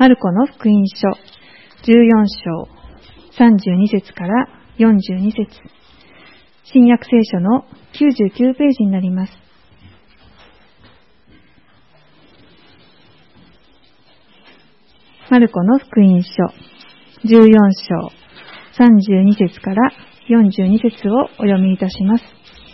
マルコの福音書14章32節から42節、新約聖書の99ページになります。マルコの福音書14章32節から42節をお読みいたします。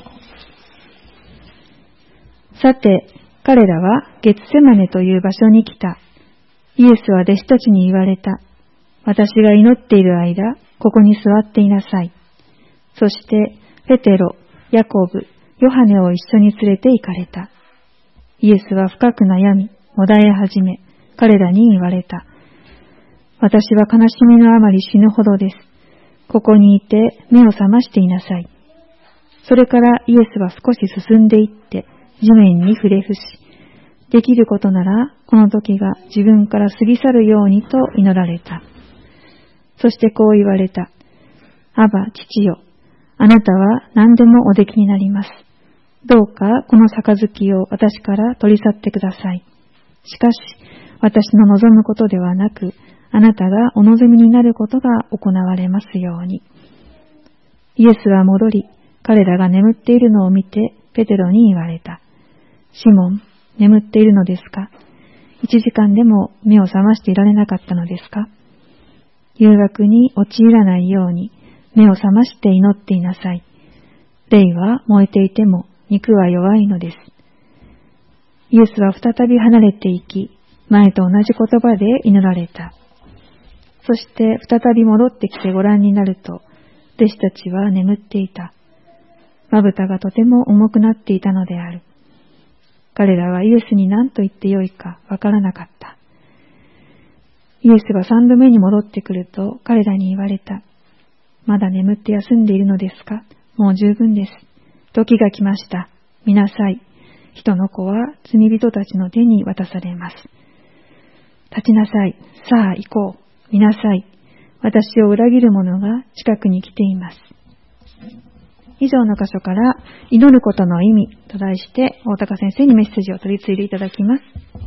さて、彼らはゲツセマネという場所に来た。イエスは弟子たちに言われた。私が祈っている間、ここに座っていなさい。そして、ペテロ、ヤコブ、ヨハネを一緒に連れて行かれた。イエスは深く悩み、もだえ始め、彼らに言われた。私は悲しみのあまり死ぬほどです。ここにいて目を覚ましていなさい。それからイエスは少し進んでいって、地面に触れ伏し、できることなら、この時が自分から過ぎ去るようにと祈られた。そしてこう言われた。アバ、父よ、あなたは何でもおできになります。どうかこの杯を私から取り去ってください。しかし、私の望むことではなく、あなたがお望みになることが行われますように。イエスは戻り、彼らが眠っているのを見て、ペテロに言われた。シモン、眠っているのですか？1時間でも目を覚ましていられなかったのですか？誘惑に陥らないように目を覚まして祈っていなさい。霊は燃えていても肉は弱いのです。イエスは再び離れていき、前と同じ言葉で祈られた。そして再び戻ってきてご覧になると、弟子たちは眠っていた。まぶたがとても重くなっていたのである。彼らはイエスに何と言ってよいかわからなかった。イエスが3度目に戻ってくると彼らに言われた。まだ眠って休んでいるのですか？もう十分です。時が来ました。見なさい。人の子は罪人たちの手に渡されます。立ちなさい。さあ行こう。見なさい。私を裏切る者が近くに来ています。以上の箇所から祈ることの意味と題して大高先生にメッセージを取り次いでいただきます。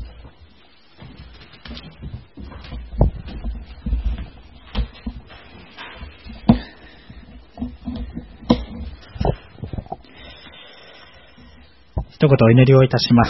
一言お祈りをいたします。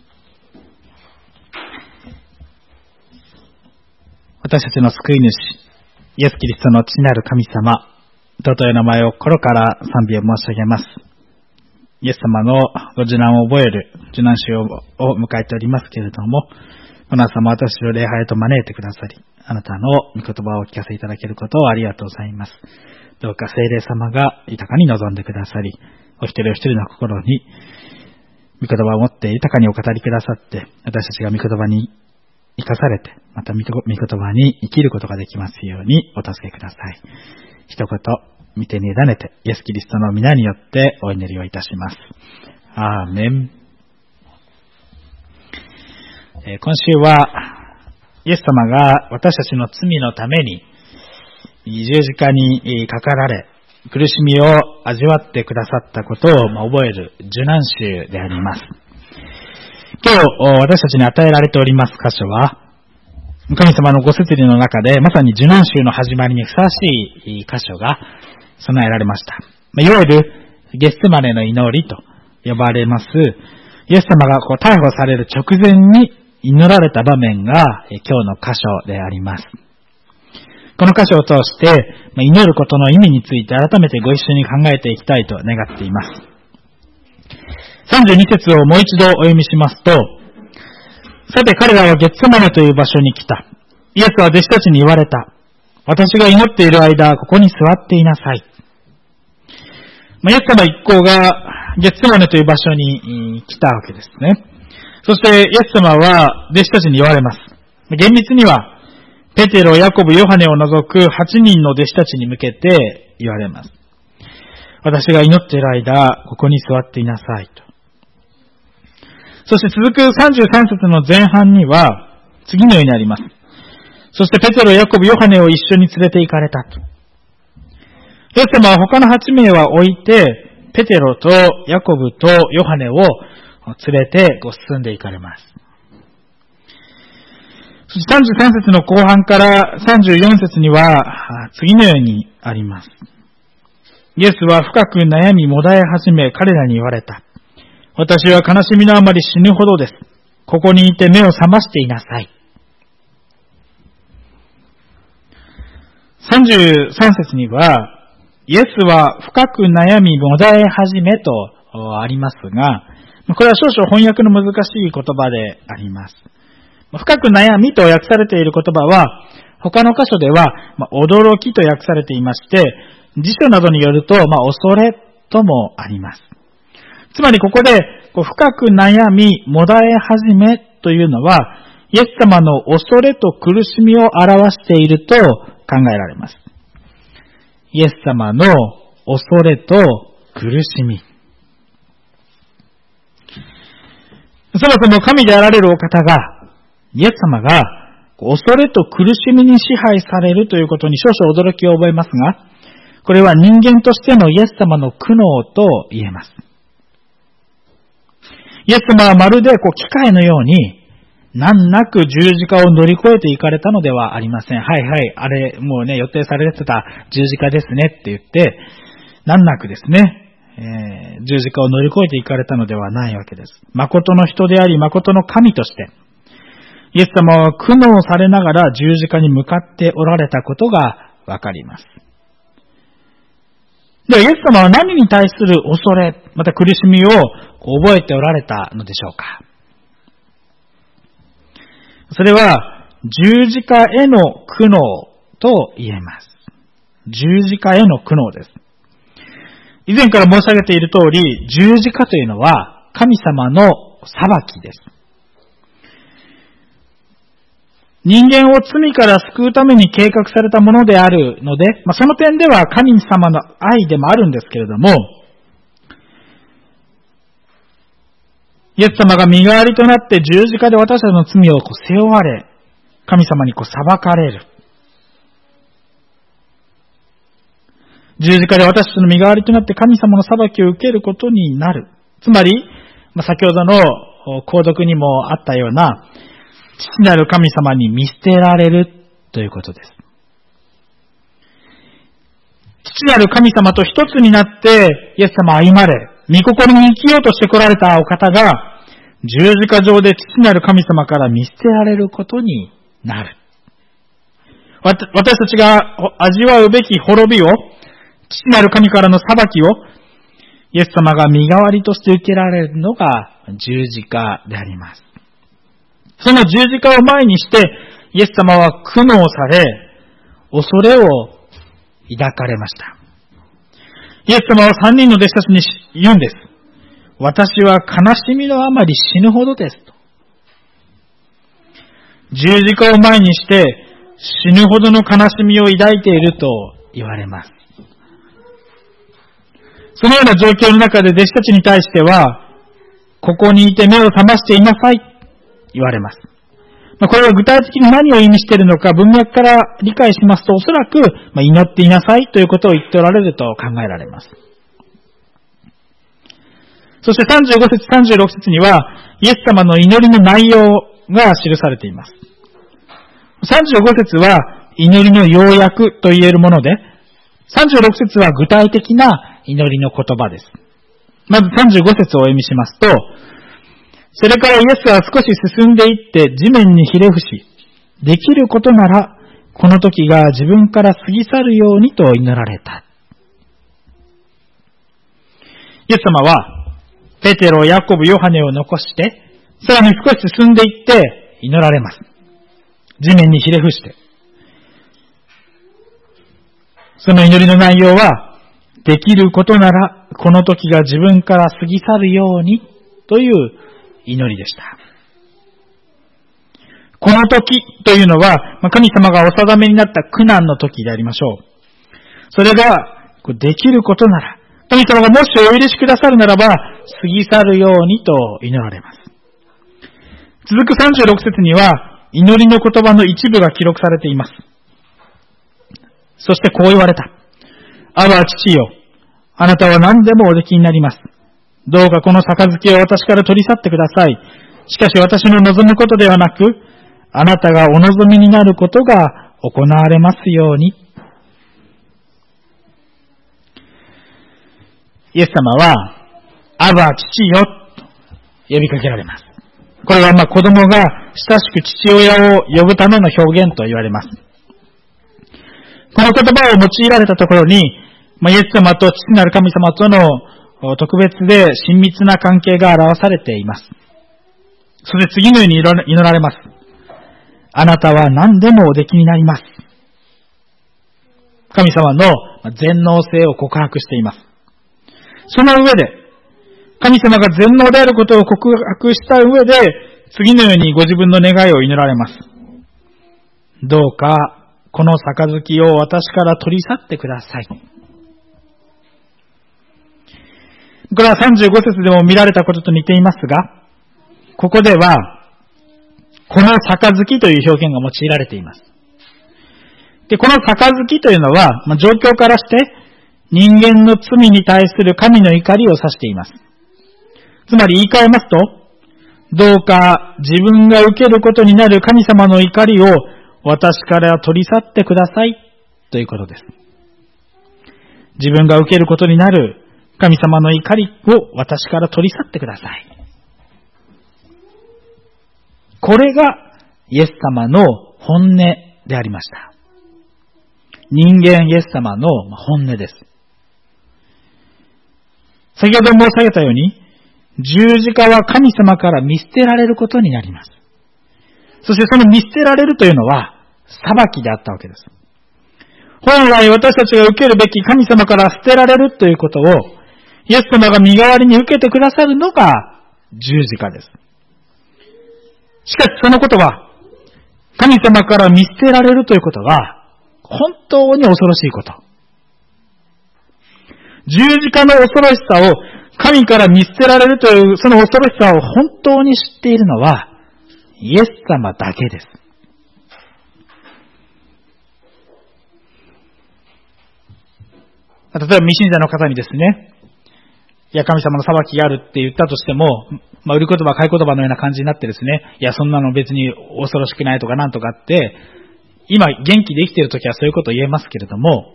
私たちの救い主、イエス・キリストの父なる神様、尊い名前を心から賛美を申し上げます。イエス様のご受難を覚える受難週を迎えておりますけれども、この朝も私を礼拝へと招いてくださり、あなたの御言葉をお聞かせいただけることをありがとうございます。どうか聖霊様が豊かに望んでくださり、お一人お一人の心に御言葉を持って豊かにお語りくださって、私たちが御言葉に生かされて、また御言葉に生きることができますようにお助けください。一言、御手に委ねて、イエス・キリストの皆によってお祈りをいたします。アーメン。今週は、イエス様が私たちの罪のために十字架にかかられ、苦しみを味わってくださったことを覚える受難週であります。今日私たちに与えられております箇所は、神様のご摂理の中でまさに受難週の始まりにふさわしい箇所が備えられました。いわゆるゲッセマネの祈りと呼ばれます、イエス様が逮捕される直前に祈られた場面が今日の箇所であります。この箇所を通して祈ることの意味について改めてご一緒に考えていきたいと願っています。32節をもう一度お読みしますと、さて彼らはゲッセマネという場所に来た。イエスは弟子たちに言われた。私が祈っている間、ここに座っていなさい。イエス様一行がゲッセマネという場所に来たわけですね。そしてイエス様は弟子たちに言われます。厳密には、ペテロ、ヤコブ、ヨハネを除く8人の弟子たちに向けて言われます。私が祈っている間、ここに座っていなさいと。そして続く33節の前半には、次のようにあります。そしてペテロ、ヤコブ、ヨハネを一緒に連れて行かれたと。イエス様は他の8名は置いて、ペテロとヤコブとヨハネを連れて進んで行かれます。 そして33節の後半から34節には次のようにあります。イエスは深く悩みもだえ始め彼らに言われた。私は悲しみのあまり死ぬほどです。ここにいて目を覚ましていなさい。33節にはイエスは深く悩みもだえ始めとありますが、これは少々翻訳の難しい言葉であります。深く悩みと訳されている言葉は他の箇所では驚きと訳されていまして、辞書などによると恐れともあります。つまりここで深く悩みもだえ始めというのはイエス様の恐れと苦しみを表していると考えられます。イエス様の恐れと苦しみ。そもそも神であられるお方が、イエス様が恐れと苦しみに支配されるということに少々驚きを覚えますが、これは人間としてのイエス様の苦悩と言えます。イエス様はまるで機械のように難なく十字架を乗り越えていかれたのではありません。はいはい、あれもうね予定されてた十字架ですねって言って難なくですね、十字架を乗り越えていかれたのではないわけです。誠の人であり誠の神としてイエス様は苦悩されながら十字架に向かっておられたことがわかります。ではイエス様は何に対する恐れまた苦しみを覚えておられたのでしょうか。それは十字架への苦悩と言えます。十字架への苦悩です。以前から申し上げている通り、十字架というのは神様の裁きです。人間を罪から救うために計画されたものであるので、その点では神様の愛でもあるんですけれども、イエス様が身代わりとなって十字架で私たちの罪を背負われ、神様に裁かれる。十字架で私たちの身代わりとなって神様の裁きを受けることになる。つまり、先ほどの購読にもあったような、父なる神様に見捨てられるということです。父なる神様と一つになってイエス様は歩まれ、御心に生きようとして来られたお方が、十字架上で父なる神様から見捨てられることになる。私たちが味わうべき滅びを、父なる神からの裁きを、イエス様が身代わりとして受けられるのが十字架であります。その十字架を前にして、イエス様は苦悩され、恐れを抱かれました。イエス様は3人の弟子たちに言うんです。私は悲しみのあまり死ぬほどですと。十字架を前にして死ぬほどの悲しみを抱いていると言われます。そのような状況の中で弟子たちに対しては、ここにいて目を覚ましていなさい言われます。これは具体的に何を意味しているのか文脈から理解しますと、おそらく祈っていなさいということを言っておられると考えられます。そして35節36節にはイエス様の祈りの内容が記されています。35節は祈りの要約と言えるもので、36節は具体的な祈りの言葉です。まず35節をお読みしますと、それからイエスは少し進んでいって地面にひれ伏し、できることならこの時が自分から過ぎ去るようにと祈られた。イエス様はペテロ、ヤコブ、ヨハネを残して、さらに少し進んでいって祈られます。地面にひれ伏して。その祈りの内容は、できることならこの時が自分から過ぎ去るようにという祈りでした。この時というのは、神様がお定めになった苦難の時でありましょう。それができることなら、神様がもしお許しくださるならば、過ぎ去るようにと祈られます。続く36節には、祈りの言葉の一部が記録されています。そしてこう言われた。アバ父よ、あなたは何でもおできになります。どうかこの杯を私から取り去ってください。しかし私の望むことではなく、 あなたがお望みになることが行われますように。イエス様は、アバ父よと呼びかけられます。これは子供が親しく父親を呼ぶための表現と言われます。この言葉を用いられたところに、イエス様と父なる神様との特別で親密な関係が表されています。そして次のように祈られます。あなたは何でもおできになります。神様の全能性を告白しています。その上で、神様が全能であることを告白した上で、次のようにご自分の願いを祈られます。どうか、この杯を私から取り去ってください。これは35節でも見られたことと似ていますが、ここでは、この杯という表現が用いられています。で、この杯というのは、状況からして、人間の罪に対する神の怒りを指しています。つまり言い換えますと、どうか自分が受けることになる神様の怒りを私から取り去ってくださいということです。自分が受けることになる神様の怒りを私から取り去ってください。これがイエス様の本音でありました。人間イエス様の本音です。先ほど申し上げたように、十字架は神様から見捨てられることになります。そしてその見捨てられるというのは裁きであったわけです。本来私たちが受けるべき神様から捨てられるということをイエス様が身代わりに受けてくださるのが十字架です。しかしそのことは神様から見捨てられるということは本当に恐ろしいこと。十字架の恐ろしさを神から見捨てられるというその恐ろしさを本当に知っているのはイエス様だけです。例えば未信者の方にですね、いや神様の裁きがあるって言ったとしても、売り言葉買い言葉のような感じになってですね、いやそんなの別に恐ろしくないとかなんとかって、今元気で生きているときはそういうことを言えますけれども、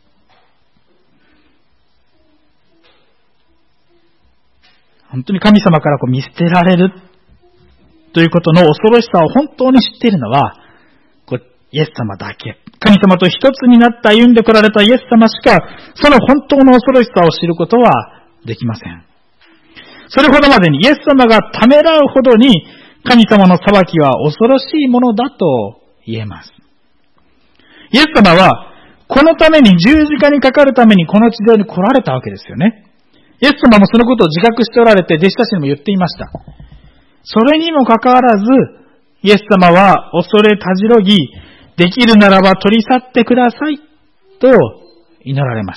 本当に神様から見捨てられるということの恐ろしさを本当に知っているのは、イエス様だけ。神様と一つになって歩んでこられたイエス様しか、その本当の恐ろしさを知ることはできません。それほどまでにイエス様がためらうほどに、神様の裁きは恐ろしいものだと言えます。イエス様は、このために十字架にかかるためにこの地上に来られたわけですよね。イエス様もそのことを自覚しておられて、弟子たちにも言っていました。それにもかかわらず、イエス様は恐れたじろぎ、できるならば取り去ってください、と祈られました。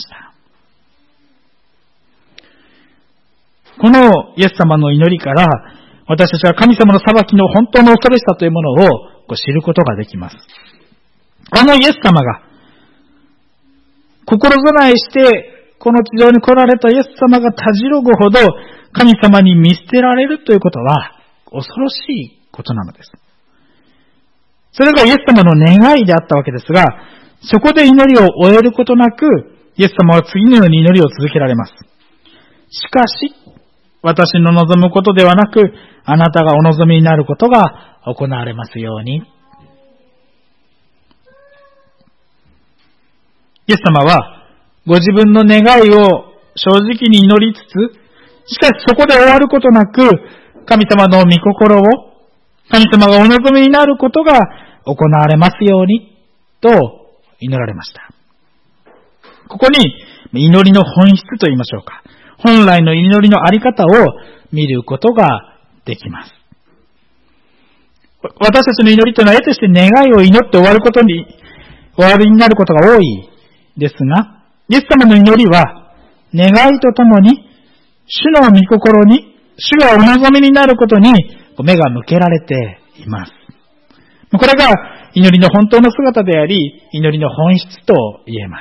このイエス様の祈りから、私たちは神様の裁きの本当の恐ろしさというものを知ることができます。あのイエス様が、心備えして、この地上に来られたイエス様がたじろぐほど神様に見捨てられるということは恐ろしいことなのです。それがイエス様の願いであったわけですが、そこで祈りを終えることなく、イエス様は次のように祈りを続けられます。しかし、私の望むことではなく、あなたがお望みになることが行われますように。イエス様は、ご自分の願いを正直に祈りつつ、しかしそこで終わることなく、神様の御心を、神様がお望みになることが行われますように、と祈られました。ここに祈りの本質と言いましょうか。本来の祈りのあり方を見ることができます。私たちの祈りというのは、得てして願いを祈って終わりになることが多いですが、イエス様の祈りは、願いとともに、主の御心に、主がお望みになることに、目が向けられています。これが、祈りの本当の姿であり、祈りの本質と言えます。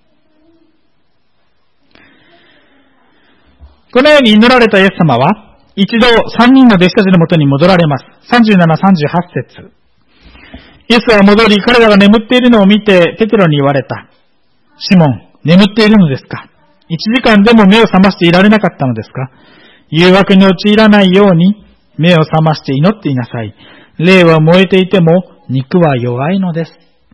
このように祈られたイエス様は、 一度3人の弟子たちのもとに戻られます。37、38節。イエスは戻り、彼らが眠っているのを見て、ペテロに言われた。シモン、眠っているのですか？ 1 時間でも目を覚ましていられなかったのですか？誘惑に陥らないように、目を覚まして祈っていなさい。霊は燃えていても、肉は弱いのです。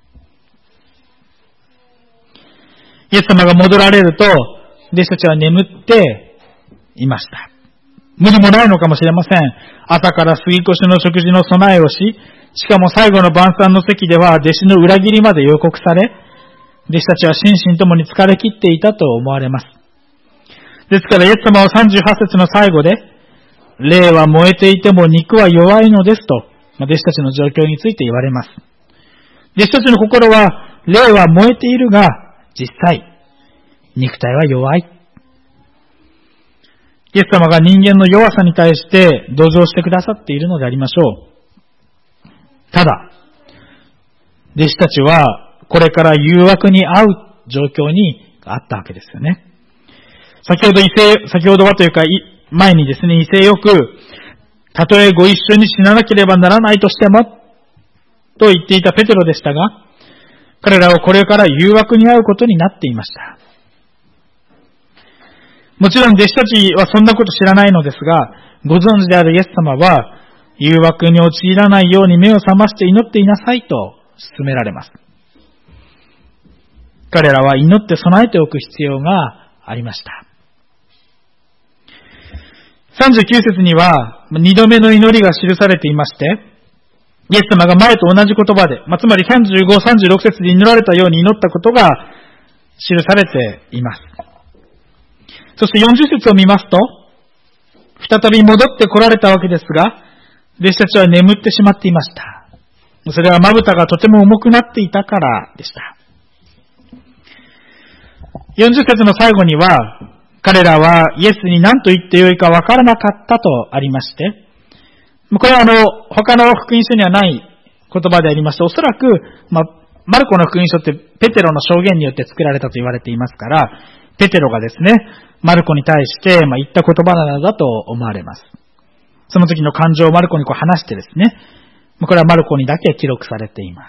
イエス様が戻られると、弟子たちは眠っていました。無理もないのかもしれません。朝から杉越の食事の備えをし、しかも最後の晩餐の席では弟子の裏切りまで予告され、弟子たちは心身ともに疲れ切っていたと思われます。ですからイエス様は38節の最後で、霊は燃えていても肉は弱いのですと、弟子たちの状況について言われます。弟子たちの心は、霊は燃えているが、実際、肉体は弱い。イエス様が人間の弱さに対して同情してくださっているのでありましょう。ただ、弟子たちはこれから誘惑に遭う状況にあったわけですよね。先ほどはというか、前にですね、威勢よく、たとえご一緒に死ななければならないとしても、と言っていたペテロでしたが、彼らはこれから誘惑に遭うことになっていました。もちろん弟子たちはそんなこと知らないのですが、ご存知であるイエス様は、誘惑に陥らないように目を覚まして祈っていなさいと勧められます。彼らは祈って備えておく必要がありました。39節には、2度目の祈りが記されていまして、イエス様が前と同じ言葉で、つまり35、36節で祈られたように祈ったことが記されています。そして40節を見ますと、再び戻って来られたわけですが、弟子たちは眠ってしまっていました。それはまぶたがとても重くなっていたからでした。40節の最後には、彼らはイエスに何と言ってよいかわからなかったとありまして、これは他の福音書にはない言葉でありまして、おそらく、マルコの福音書ってペテロの証言によって作られたと言われていますから、ペテロがですね、マルコに対して言った言葉なのだと思われます。その時の感情をマルコに話してですね、これはマルコにだけ記録されています。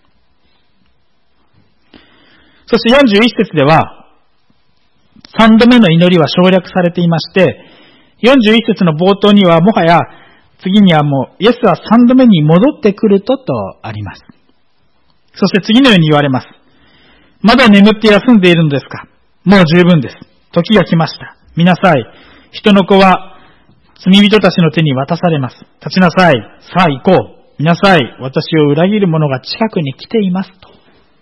そして41節では、3度目の祈りは省略されていまして、41節の冒頭にはもはや、次にはもう、イエスは3度目に戻ってくるとあります。そして次のように言われます。まだ眠って休んでいるのですか？もう十分です。時が来ました。見なさい。人の子は罪人たちの手に渡されます。立ちなさい。さあ行こう。見なさい。私を裏切る者が近くに来ていますと。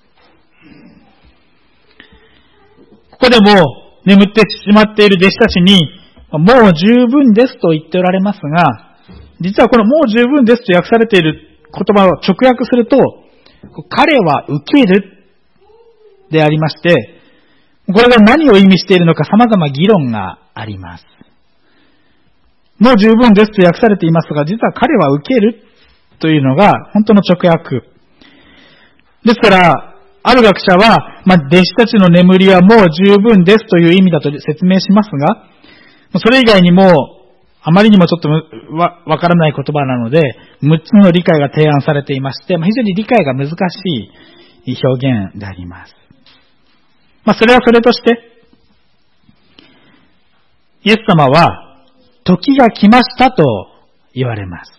ここでも眠ってしまっている弟子たちに、もう十分ですと言っておられますが、実はこのもう十分ですと訳されている言葉を直訳すると、彼は受けるでありまして、これが何を意味しているのか様々議論があります。もう十分ですと訳されていますが、実は彼は受けるというのが本当の直訳。ですから、ある学者は、弟子たちの眠りはもう十分ですという意味だと説明しますが、それ以外にも、あまりにもちょっとわからない言葉なので、6つの理解が提案されていまして、非常に理解が難しい表現であります。それはそれとして、イエス様は、時が来ましたと言われます。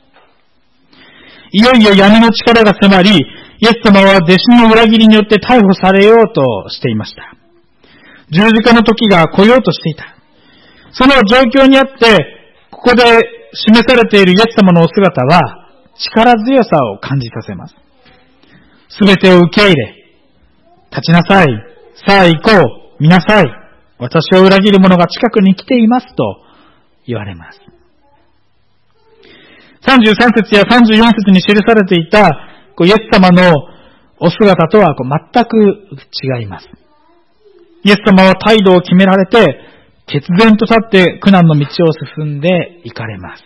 いよいよ闇の力が迫り、イエス様は弟子の裏切りによって逮捕されようとしていました。十字架の時が来ようとしていた。その状況にあって、ここで示されているイエス様のお姿は、力強さを感じさせます。すべてを受け入れ、立ちなさい、さあ行こう、見なさい、私を裏切る者が近くに来ていますと言われます。33節や34節に記されていたイエス様のお姿とは全く違います。イエス様は態度を決められて、決然と立って苦難の道を進んで行かれます。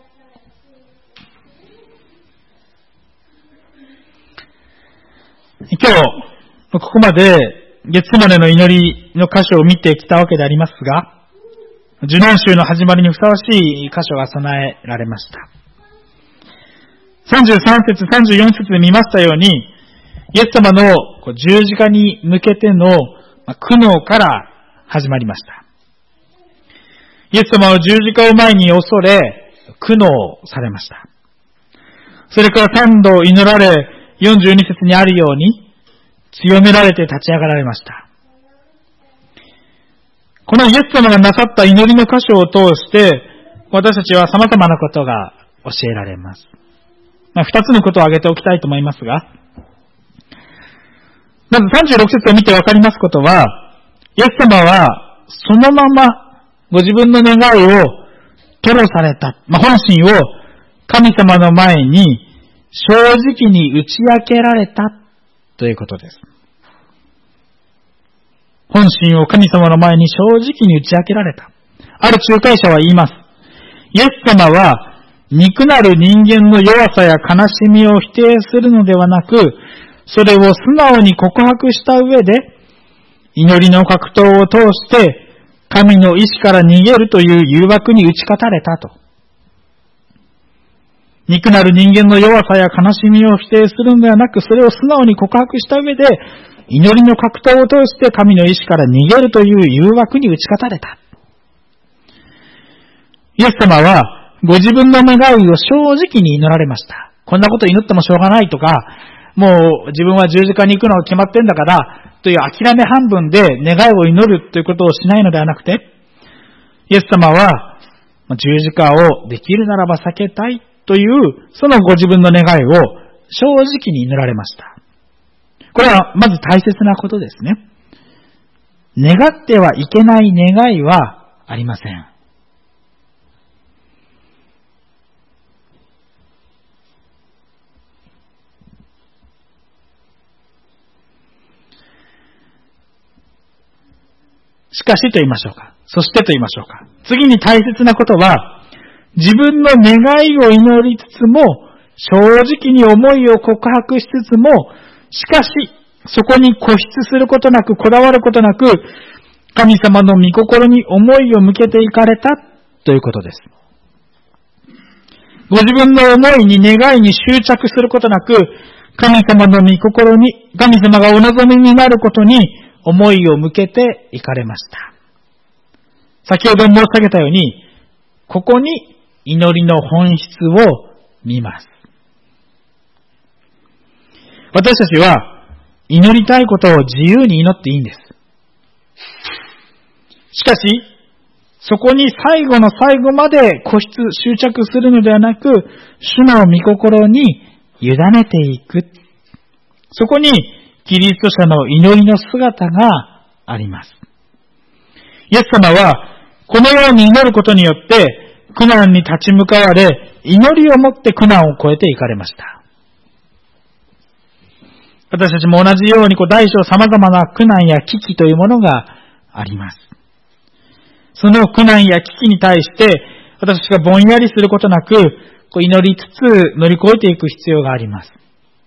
今日、ここまでゲッツェマネの祈りの箇所を見てきたわけでありますが、 受難週の始まりにふさわしい箇所が備えられました。33節、34節で見ましたように、イエス様の十字架に向けての苦悩から始まりました。イエス様は十字架を前に恐れ、苦悩されました。それから3度祈られ、42節にあるように、強められて立ち上がられました。このイエス様がなさった祈りの箇所を通して、私たちは様々なことが教えられます。2つのことを挙げておきたいと思いますが、まず36節を見てわかりますことは、イエス様はそのままご自分の願いを吐露された、本心を神様の前に正直に打ち明けられたということです。本心を神様の前に正直に打ち明けられた。ある仲介者は言います。イエス様は肉なる人間の弱さや悲しみを否定するのではなく、それを素直に告白した上で、祈りの格闘を通して神の意志から逃げるという誘惑に打ち勝たれたと。肉なる人間の弱さや悲しみを否定するのではなく、それを素直に告白した上で、祈りの格闘を通して神の意志から逃げるという誘惑に打ち勝たれた。イエス様はご自分の願いを正直に祈られました。こんなこと祈ってもしょうがないとか、もう自分は十字架に行くのが決まってんだからという諦め半分で願いを祈るということをしないのではなくて、イエス様は十字架をできるならば避けたいというそのご自分の願いを正直に祈られました。これはまず大切なことですね。願ってはいけない願いはありません。しかしと言いましょうか。そしてと言いましょうか。次に大切なことは、自分の願いを祈りつつも、正直に思いを告白しつつも、しかし、そこに固執することなく、こだわることなく、神様の御心に思いを向けていかれたということです。ご自分の思いに願いに執着することなく、神様の御心に、神様がお望みになることに思いを向けていかれました。先ほど申し上げたように、ここに祈りの本質を見ます。私たちは祈りたいことを自由に祈っていいんです。しかし、そこに最後の最後まで固執、執着するのではなく、主の御心に委ねていく。そこにキリスト者の祈りの姿があります。イエス様はこのように祈ることによって苦難に立ち向かわれ、祈りをもって苦難を越えていかれました。私たちも同じように大小様々な苦難や危機というものがあります。その苦難や危機に対して私たちがぼんやりすることなく祈りつつ乗り越えていく必要があります。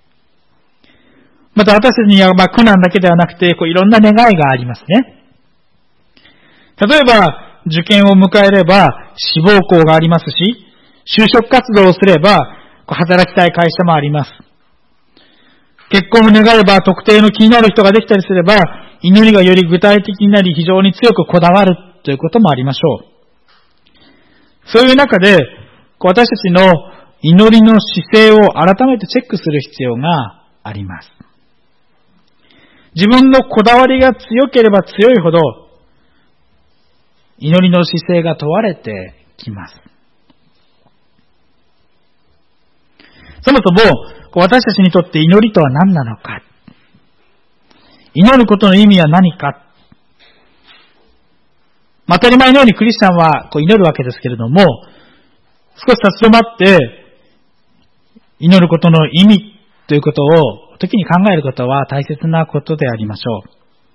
また私たちには苦難だけではなくていろんな願いがありますね。例えば受験を迎えれば志望校がありますし、就職活動をすれば働きたい会社もあります。結婚を願えば特定の気になる人ができたりすれば祈りがより具体的になり非常に強くこだわるということもありましょう。そういう中で私たちの祈りの姿勢を改めてチェックする必要があります。自分のこだわりが強ければ強いほど祈りの姿勢が問われてきます。そもそも私たちにとって祈りとは何なのか、祈ることの意味は何か、当たり前のようにクリスチャンは祈るわけですけれども、少し立ち止まって祈ることの意味ということを時に考えることは大切なことでありましょう。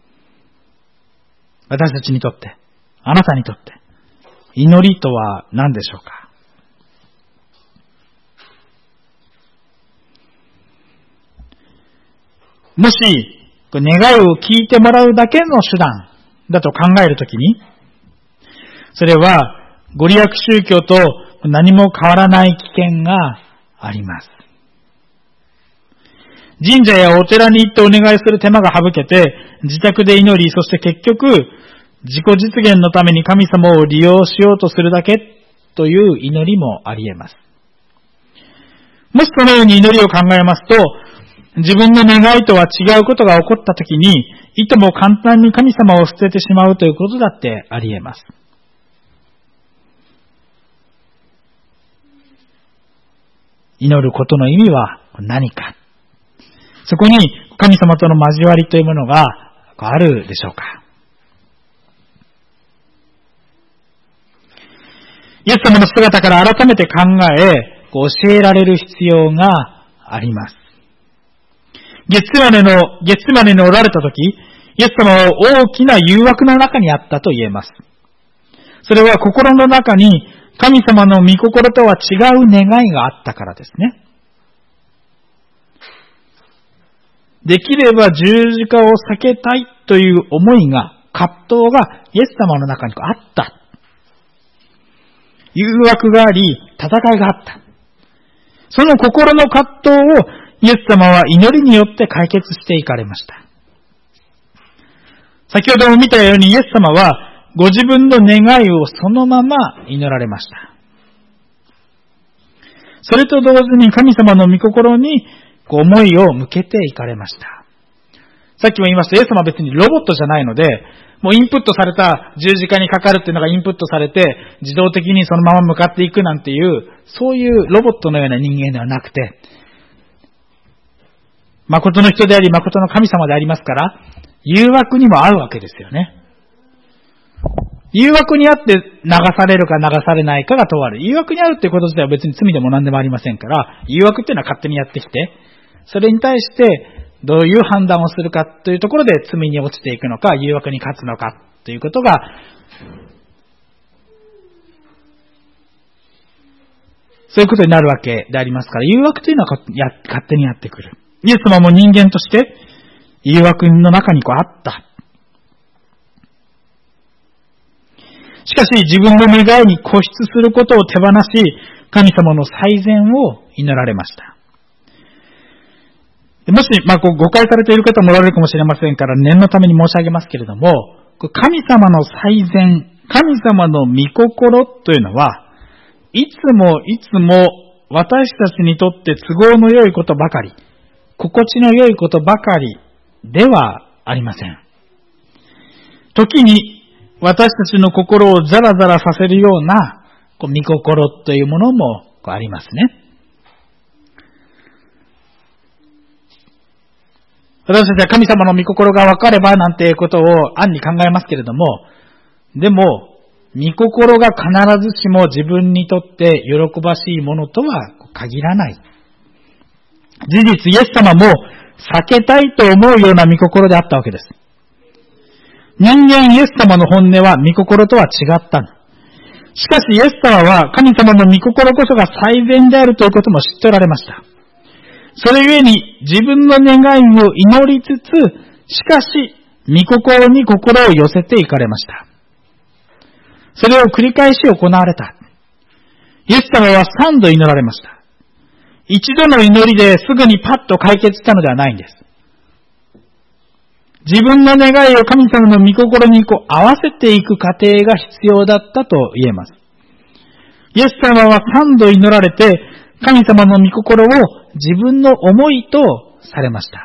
私たちにとって、あなたにとって祈りとは何でしょうか。もし願いを聞いてもらうだけの手段だと考えるときに、 それはご利益宗教と何も変わらない危険があります。神社やお寺に行ってお願いする手間が省けて、自宅で祈り、そして結局、自己実現のために神様を利用しようとするだけという祈りもあり得ます。もしそのように祈りを考えますと、自分の願いとは違うことが起こったときに、いとも簡単に神様を捨ててしまうということだってあり得ます。祈ることの意味は何か。そこに神様との交わりというものがあるでしょうか。イエス様の姿から改めて考え、教えられる必要があります。ゲッツマネにおられたとき、イエス様は大きな誘惑の中にあったと言えます。それは心の中に神様の御心とは違う願いがあったからですね。できれば十字架を避けたいという思いが、葛藤がイエス様の中にあった。誘惑があり、戦いがあった。その心の葛藤をイエス様は祈りによって解決していかれました。先ほども見たようにイエス様はご自分の願いをそのまま祈られました。それと同時に神様の御心に思いを向けていかれました。さっきも言いました、イエス様は別にロボットじゃないので、もうインプットされた十字架にかかるっていうのがインプットされて、自動的にそのまま向かっていくなんていう、そういうロボットのような人間ではなくて、誠の人であり、誠の神様でありますから、誘惑にも合うわけですよね。誘惑にあって流されるか流されないかが問われる。誘惑にあるっていうこと自体は別に罪でも何でもありませんから、誘惑っていうのは勝手にやってきて、それに対してどういう判断をするかというところで罪に落ちていくのか、誘惑に勝つのかということが、そういうことになるわけでありますから、誘惑というのは勝手にやってくる。イエス様も人間として誘惑の中にあった。しかし自分の願いに固執することを手放し、神様の最善を祈られました。もし、誤解されている方もおられるかもしれませんから、念のために申し上げますけれども、神様の最善、神様の御心というのは、いつも私たちにとって都合の良いことばかり、心地の良いことばかりではありません。時に私たちの心をザラザラさせるような御心というものもありますね。私たちは神様の御心が分かればなんていうことを暗に考えますけれども、でも、御心が必ずしも自分にとって喜ばしいものとは限らない。事実、イエス様も避けたいと思うような御心であったわけです。人間イエス様の本音は御心とは違った。しかしイエス様は神様の御心こそが最善であるということも知っておられました。それゆえに自分の願いを祈りつつ、しかし御心に心を寄せていかれました。それを繰り返し行われた。イエス様は3度祈られました。一度の祈りですぐにパッと解決したのではないんです。自分の願いを神様の御心に合わせていく過程が必要だったと言えます。イエス様は3度祈られて、神様の御心を自分の思いとされました。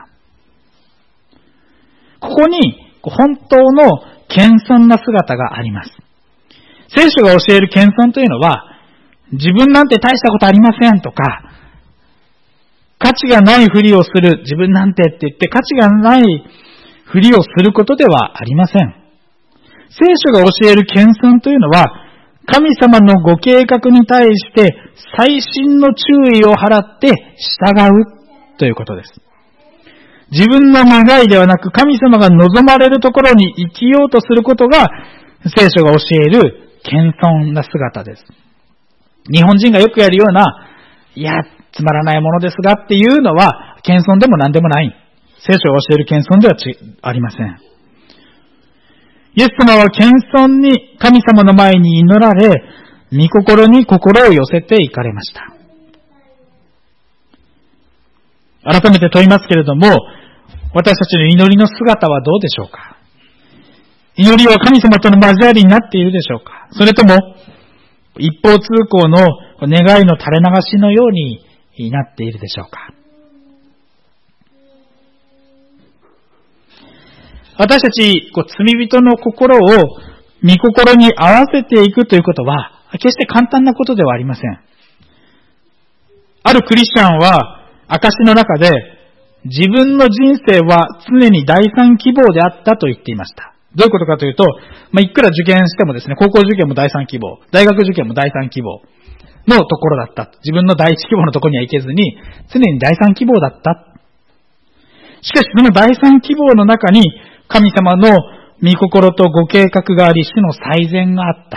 ここに本当の謙遜な姿があります。聖書が教える謙遜というのは、自分なんて大したことありませんとか、価値がないふりをする、自分なんてって言って価値がないふりをすることではありません。聖書が教える謙遜というのは、神様のご計画に対して細心の注意を払って従うということです。自分の願いではなく神様が望まれるところに生きようとすることが聖書が教える謙遜な姿です。日本人がよくやるような、いや、つまらないものですがっていうのは謙遜でも何でもない。聖書が教える謙遜ではありません。 イエス様は謙遜に神様の前に祈られ、御心に心を寄せていかれました。改めて問いますけれども、私たちの祈りの姿はどうでしょうか？祈りは神様との交わりになっているでしょうか？それとも、一方通行の願いの垂れ流しのようになっているでしょうか？私たち、罪人の心を御心に合わせていくということは、決して簡単なことではありません。あるクリスチャンは、証の中で、自分の人生は常に第三希望であったと言っていました。どういうことかというと、いくら受験してもですね、高校受験も第三希望、大学受験も第三希望のところだった。自分の第一希望のところには行けずに、常に第三希望だった。しかし、その第三希望の中に、神様の御心とご計画があり、主の最善があった。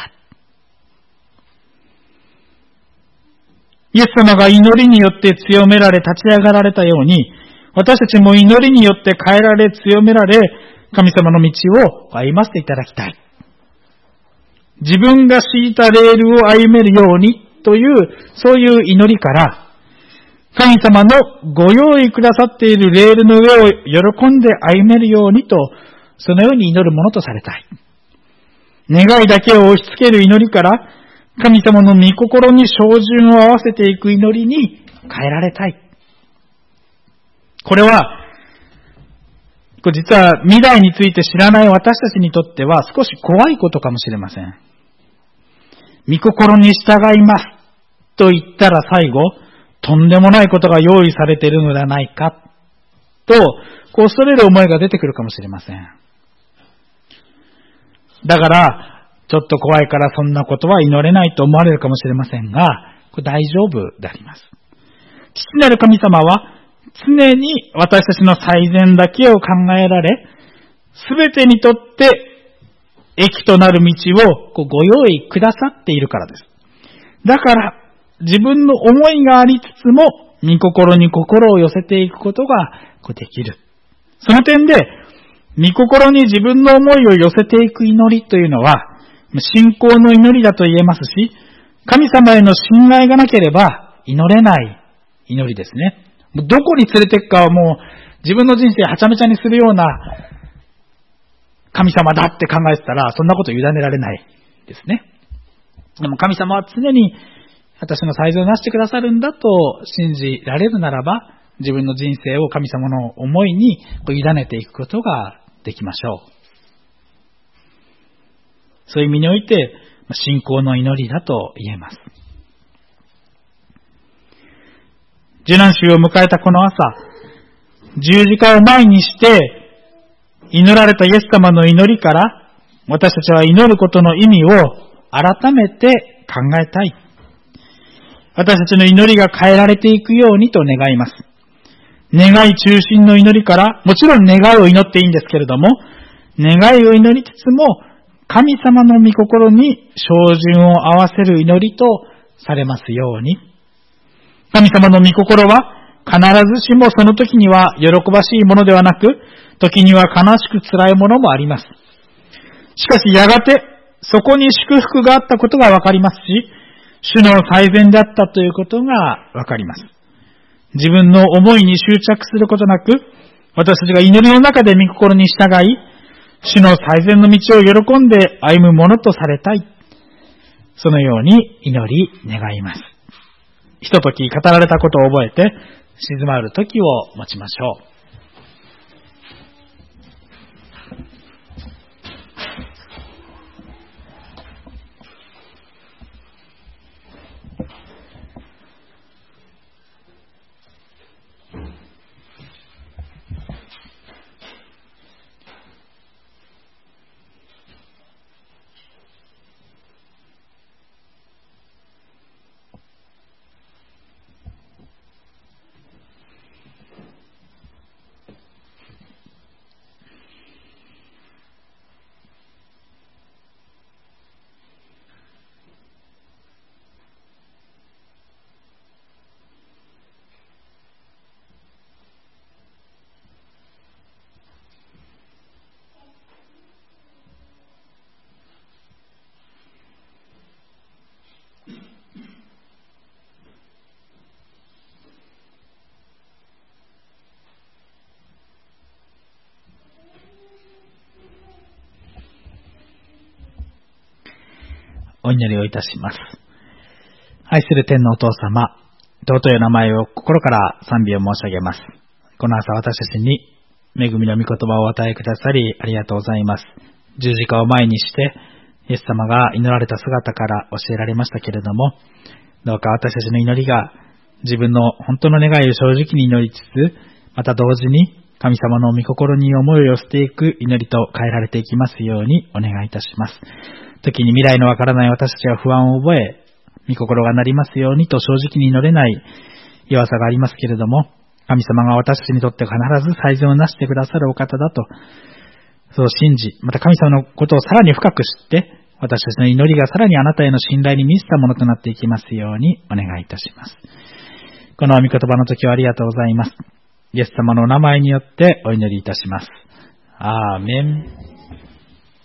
イエス様が祈りによって強められ立ち上がられたように、私たちも祈りによって変えられ強められ、神様の道を歩ませていただきたい。自分が敷いたレールを歩めるようにという、そういう祈りから、神様のご用意くださっているレールの上を喜んで歩めるようにと、そのように祈るものとされたい。願いだけを押し付ける祈りから、神様の御心に照準を合わせていく祈りに変えられたい。これは、実は未来について知らない私たちにとっては少し怖いことかもしれません。御心に従いますと言ったら最後、とんでもないことが用意されているのではないかと、恐れる思いが出てくるかもしれません。だから、ちょっと怖いからそんなことは祈れないと思われるかもしれませんが、これ大丈夫であります。父なる神様は常に私たちの最善だけを考えられ、すべてにとって益となる道をご用意くださっているからです。だから、自分の思いがありつつも、御心に心を寄せていくことができる。その点で、御心に自分の思いを寄せていく祈りというのは、信仰の祈りだと言えますし、神様への信頼がなければ祈れない祈りですね。どこに連れて行くかはもう自分の人生はちゃめちゃにするような神様だって考えてたら、そんなこと委ねられないですね。でも神様は常に私の最善をなしてくださるんだと信じられるならば、自分の人生を神様の思いに委ねていくことができましょう。そういう意味において、信仰の祈りだと言えます。受難週を迎えたこの朝、十字架を前にして祈られたイエス様の祈りから、私たちは祈ることの意味を改めて考えたい。私たちの祈りが変えられていくようにと願います。願い中心の祈りから、もちろん願いを祈っていいんですけれども、願いを祈りつつも、神様の御心に照準を合わせる祈りとされますように。神様の御心は必ずしもその時には喜ばしいものではなく、時には悲しく辛いものもあります。しかしやがてそこに祝福があったことがわかりますし、主の最善であったということがわかります。自分の思いに執着することなく、私たちが祈りの中で御心に従い、主の最善の道を喜んで歩むものとされたい。そのように祈り願います。ひととき語られたことを覚えて、静まる時を持ちましょう。 お祈りをいたします。愛する天のお父様、尊い名前を心から賛美を申し上げます。この朝私たちに恵みの御言葉をお与えくださりありがとうございます。十字架を前にしてイエス様が祈られた姿から教えられましたけれども、どうか私たちの祈りが自分の本当の願いを正直に祈りつつ、また同時に神様の御心に思いを寄せていく祈りと変えられていきますようにお願いいたします。時に未来のわからない私たちは不安を覚え、御心がなりますようにと正直に祈れない弱さがありますけれども、神様が私たちにとって必ず最善をなしてくださるお方だと、そう信じ、また神様のことをさらに深く知って、私たちの祈りがさらにあなたへの信頼に満ちたものとなっていきますようにお願いいたします。この御言葉の時はありがとうございます。イエス様のお名前によってお祈りいたします。アーメン。